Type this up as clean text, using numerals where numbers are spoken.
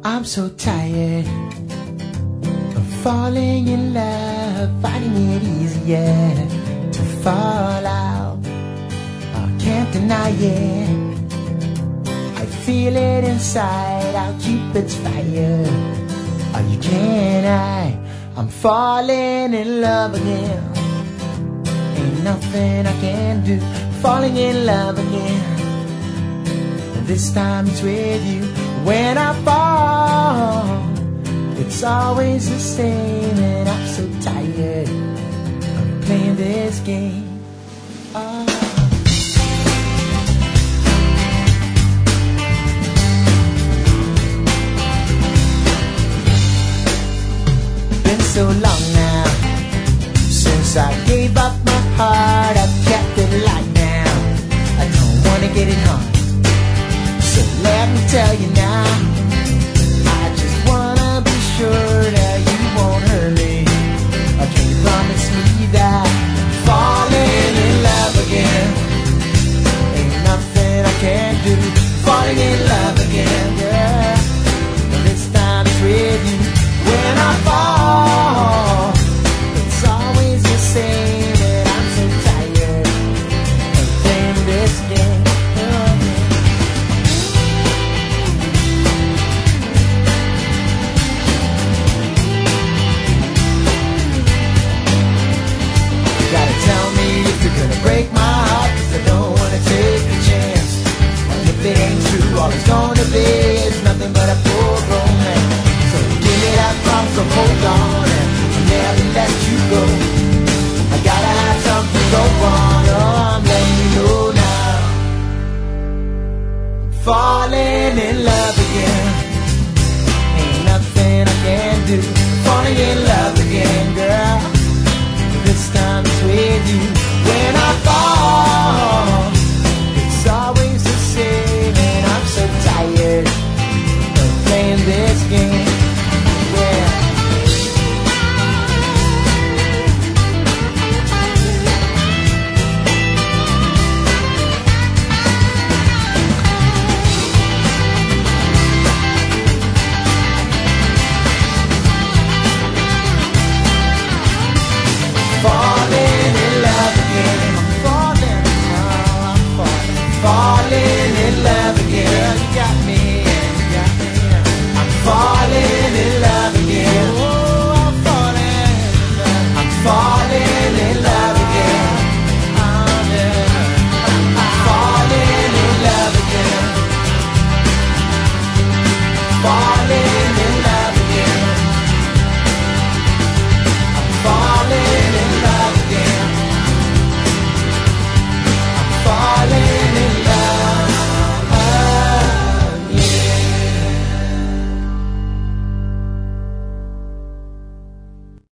I'm so tired of falling in love, finding it easier to fall out. I can't deny it, I feel it inside, I'll keep its fire. Oh, you can't, I'm falling in love again. Ain't nothing I can do, falling in love again. And this time it's with you. When I fall, it's always the same, and I'm so tired of playing this game. Oh. Been so long now since I gave up my heart. I've kept it light now, I don't wanna get it hard. So let me tell you now, I just wanna be sure that you won't hurt me. Can you promise me that falling in love again ain't nothing I can do? Falling in love again, yeah. And this time it's with you. When I fall, it's always the same, and I'm so tired of playing this game. Break my heart, 'cause I don't wanna take a chance. And if it ain't true, all it's gonna be is nothing but a full-grown man. So give me that promise, so hold on, and I'll never let you go. I gotta have something go on, oh, I'm letting you know now. I'm falling in love.